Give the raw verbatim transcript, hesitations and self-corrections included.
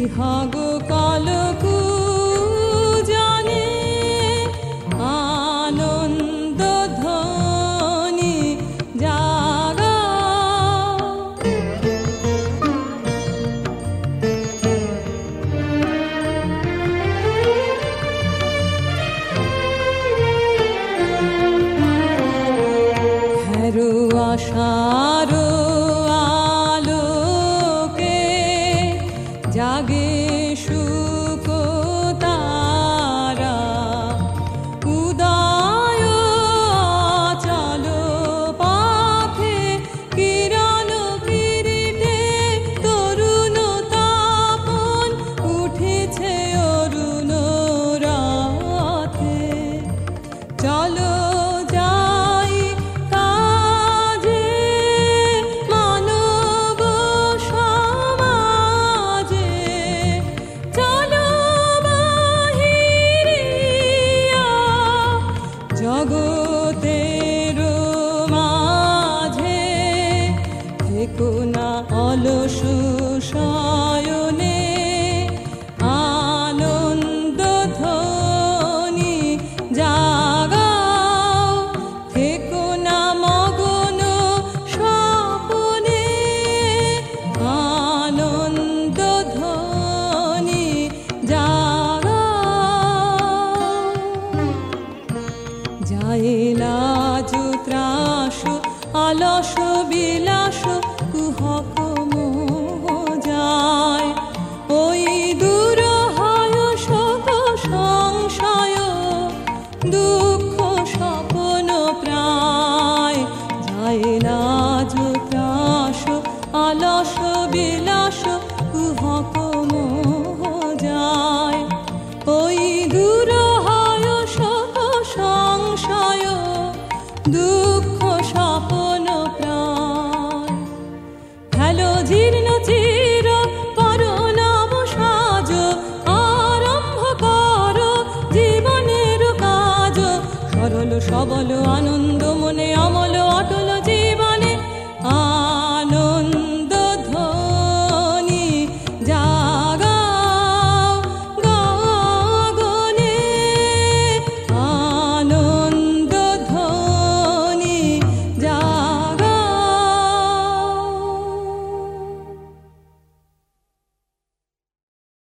বিহগ কলকু জানে আনন্দ ধ্বনি জাগা হেরু আশার আলোকে জাগে সুখ তারা উদয় চল পাখে কিরণ কিরিটে তরুণ তাপন উঠেছে অরুণ রাতে চলো যাই কাজে মানব সমাজে চলো বাহিরিয়া জগতের মাঝে থেকো না অলস শয়নে আনন্দ ধ্বনি জাগাও থেকো না মগন স্বপনে আনন্দ ধ্বনি জাগাও যায় লাজ ত্রাস অলস বিলাস কুহক মোহ যায় ওই দূর হয় শোক সংশয় দুঃখ স্বপ্ন প্রায় যায় লাজ ত্রাস অলস বিলাস কুহক মোহ যায় ওই দূর হয় শোক সংশয় দুঃখ স্বপ্ন